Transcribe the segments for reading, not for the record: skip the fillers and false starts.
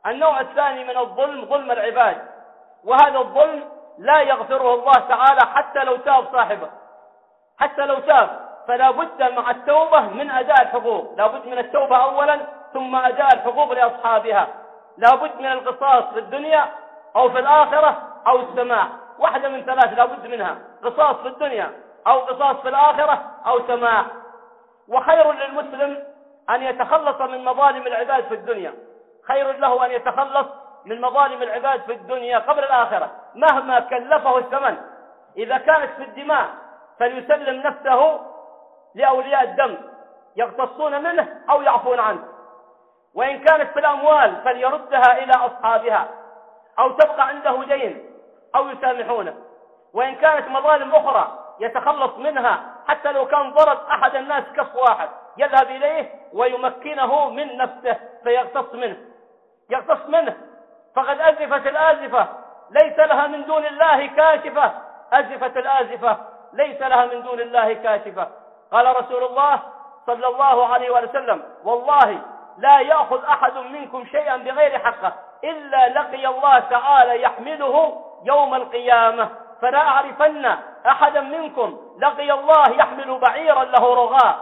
النوع الثاني من الظلم ظلم العباد، وهذا الظلم لا يغفره الله تعالى حتى لو تاب صاحبه، حتى لو تاب، فلا بد مع التوبة من أداء الحقوق، لا بد من التوبة أولا ثم أداء الحقوق لأصحابها، لا بد من القصاص في الدنيا أو في الآخرة أو السماع، واحدة من ثلاث لا بد منها، قصاص في الدنيا أو قصاص في الآخرة أو سماع. وخير للمسلم أن يتخلص من مظالم العباد في الدنيا، خير له أن يتخلص من مظالم العباد في الدنيا قبل الآخرة مهما كلفه الثمن. إذا كانت في الدماء فليسلم نفسه لأولياء الدم يقتصون منه أو يعفون عنه، وإن كانت في الأموال فليردها إلى أصحابها أو تبقى عنده دين أو يسامحونه، وإن كانت مظالم أخرى يتخلص منها حتى لو كان ضرب أحد الناس كف واحد يذهب إليه ويمكنه من نفسه فيقتص منه، فقد أزفت الآزفة ليس لها من دون الله كاشفة، أزفت الآزفة ليس لها من دون الله كاشفة. قال رسول الله صلى الله عليه وسلم: والله لا يأخذ أحد منكم شيئا بغير حقه إلا لقي الله تعالى يحمله يوم القيامة، فلا أعرفن أحدا منكم لقي الله يحمل بعيرا له رغاء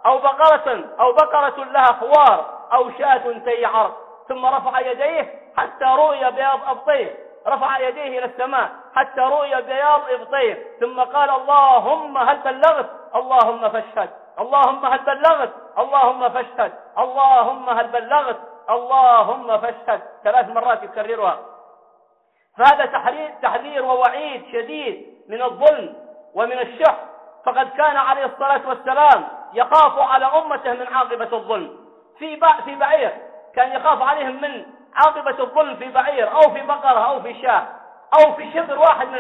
أو بقرة لها خوار أو شاة تيعر، ثم رفع يديه حتى رؤي بياض أبطيه، رفع يديه إلى السماء حتى رؤي بياض إبطيه، ثم قال: اللهم هل بلغت؟ اللهم فاشهد. اللهم هل بلغت؟ اللهم فاشهد. اللهم هل بلغت؟ اللهم فاشهد. 3 مرات يكررها. فهذا تحذير ووعيد شديد من الظلم ومن الشح، فقد كان عليه الصلاة والسلام يخاف على أمته من عاقبة الظلم في بعير، كان يخاف عليهم من عاقبة الظلم في بعير أو في بقرة أو في شاة أو في شبر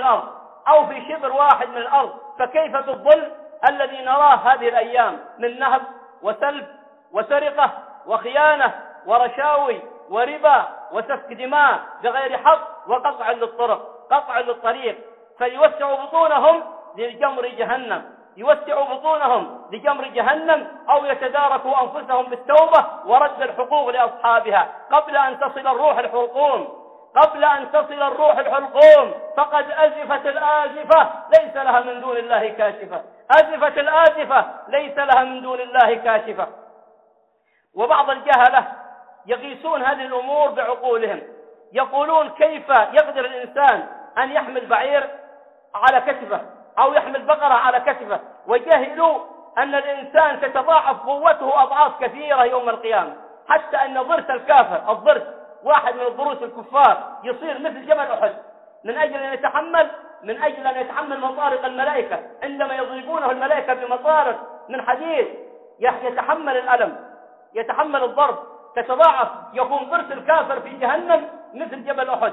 واحد من الأرض، فكيف بالظلم الذي نراه هذه الأيام من نهب وسلب وسرقة وخيانة ورشاوي وربا وسفك دماء بغير حق وقطع للطريق، فيوسعوا بطونهم لجمر جهنم أو يتداركوا أنفسهم بالتوبة ورد الحقوق لأصحابها قبل أن تصل الروح الحلقوم، فقد أزفت الآزفة ليس لها من دون الله كاشفة، أزفت الآزفة ليس لها من دون الله كاشفة. وبعض الجهلة يقيسون هذه الأمور بعقولهم، يقولون: كيف يقدر الإنسان أن يحمل بعير على كتفه أو يحمل بقرة على كتفه، وجهلوا أن الإنسان تتضاعف قوته أضعاف كثيرة يوم القيامة، حتى أن ضرس الكافر، الضرس واحد من الضروس الكفار، يصير مثل جبل أحد من أجل أن يتحمل مطارق الملائكة، عندما يضربونه الملائكة بمطارق من حديد يتحمل الألم، يتحمل الضرب، تتضاعف، يكون ضرس الكافر في جهنم مثل جبل أحد.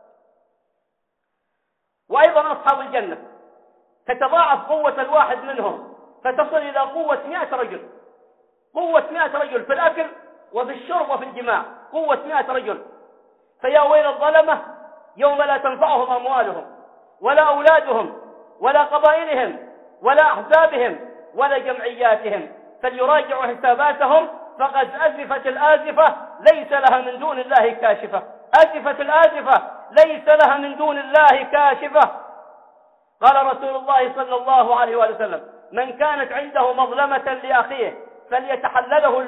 وأيضا أصحاب الجنة تتضاعف قوة الواحد منهم فتصل إلى قوة 100 رجل في الأكل وفي الشرب وفي الجماع، قوة 100 رجل. فيا ويل الظلمة يوم لا تنفعهم أموالهم ولا أولادهم ولا قبائلهم ولا أحزابهم ولا جمعياتهم، فليراجعوا حساباتهم، فقد أزفت الآزفة ليس لها من دون الله كاشفة، أزفت الآزفة ليس لها من دون الله كاشفة. قال رسول الله صلى الله عليه وسلم: من كانت عنده مظلمة لأخيه فليتحلله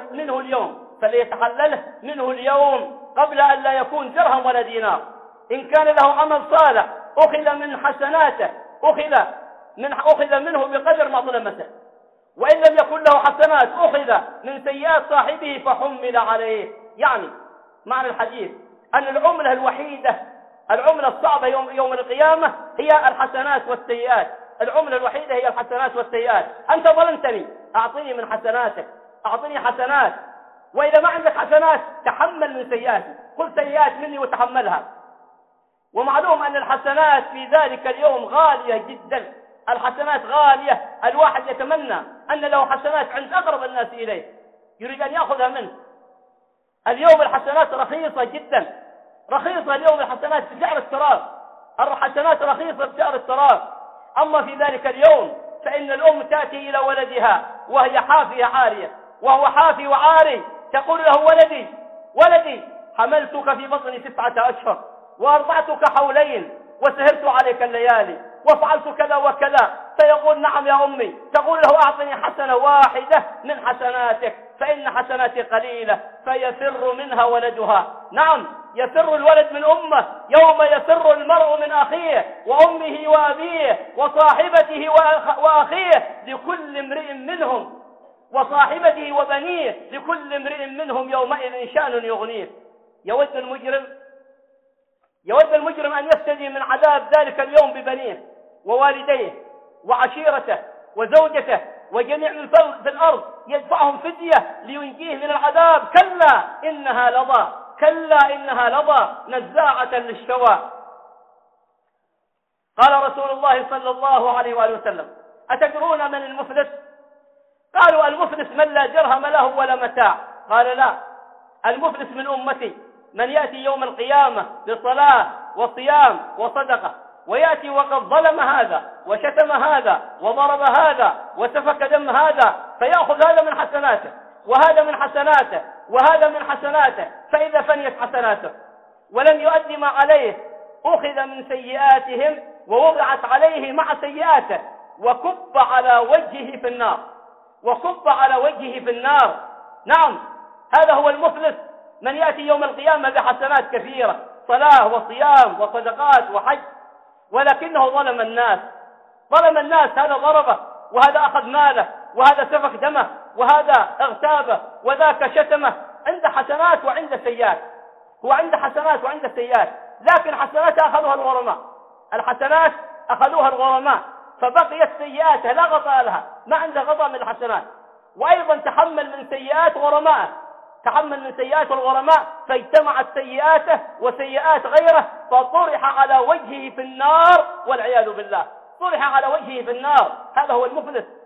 منه اليوم قبل أن لا يكون درهم ولا دينار. إن كان له عمل صالح أخذ من حسناته، أخذ منه بقدر مظلمته، وإن لم يكن له حسنات أخذ من سيئات صاحبه فحمل عليه. يعني معنى الحديث أن العملة الوحيدة، العملة الصعبة يوم القيامة هي الحسنات والسيئات، العملة الوحيدة هي الحسنات والسيئات. أنت ظلمتني، أعطني من حسناتك، أعطني حسنات، وإذا ما عندك حسنات تحمل من سيئاتي، خذ سيئات مني وتحملها. ومعلوم أن الحسنات في ذلك اليوم غالية جدا، الحسنات غالية، الواحد يتمنى أن له حسنات عند أقرب الناس إليه يريد أن يأخذها منه. اليوم الحسنات رخيصة جدا، رخيصة اليوم الحسنات بسعر التراب، الحسنات رخيصة بسعر التراب. أما في ذلك اليوم فإن الأم تأتي إلى ولدها وهي حافية عارية وهو حافي وعاري، تقول له: ولدي حملتك في بطني 9 أشهر وأرضعتك حولين وسهرت عليك الليالي وفعلت كذا وكذا، فيقول نعم يا أمي. تقول له أعطني حسنة واحدة من حسناتك فإن حسناتي قليلة، فيفر منها ولدها. نعم، يفر الولد من أمه يوم يفر المرء من أخيه وأمه وأبيه وصاحبته وأخيه لكل امرئ منهم وصاحبته وبنيه لكل امرئ منهم يومئذ شأن يغنيه. يود المجرم أن يفتدي من عذاب ذلك اليوم ببنيه ووالديه وعشيرته وزوجته وجميع من في الأرض، يدفعهم فدية لينجيه من العذاب. كلا إنها لظى نزاعة للشوى. قال رسول الله صلى الله عليه وآله وسلم: أتدرون من المفلس؟ قالوا: المفلس من لا درهم له ولا متاع. قال: لا، المفلس من أمتي من يأتي يوم القيامة بصلاة وصيام وصدقة، ويأتي وقد ظلم هذا وشتم هذا وضرب هذا وسفك دم هذا، فيأخذ هذا من حسناته وهذا من حسناته وهذا من حسناته، فإذا فنيت حسناته ولم يؤدي ما عليه أخذ من سيئاتهم ووضعت عليه مع سيئاته وكب على وجهه في النار. نعم، هذا هو المفلس، من يأتي يوم القيامة بحسنات كثيرة، صلاة وصيام وصدقات وحج، ولكنه ظلم الناس. هذا ضربه، وهذا أخذ ماله، وهذا سفك دمه، وهذا اغتابه، وذاك شتمه. عنده حسنات وعنده سيئات، هو عنده حسنات وعنده سيئات، لكن حسنات الحسنات أخذوها الغرماء، فبقيت سيئاته لا غطاء لها، ما عنده غطاء من الحسنات. وأيضا تحمل من سيئات الغرماء، فاجتمعت سيئاته وسيئات غيره، فطرح على وجهه في النار والعياذ بالله، طرح على وجهه في النار. هذا هو المفلس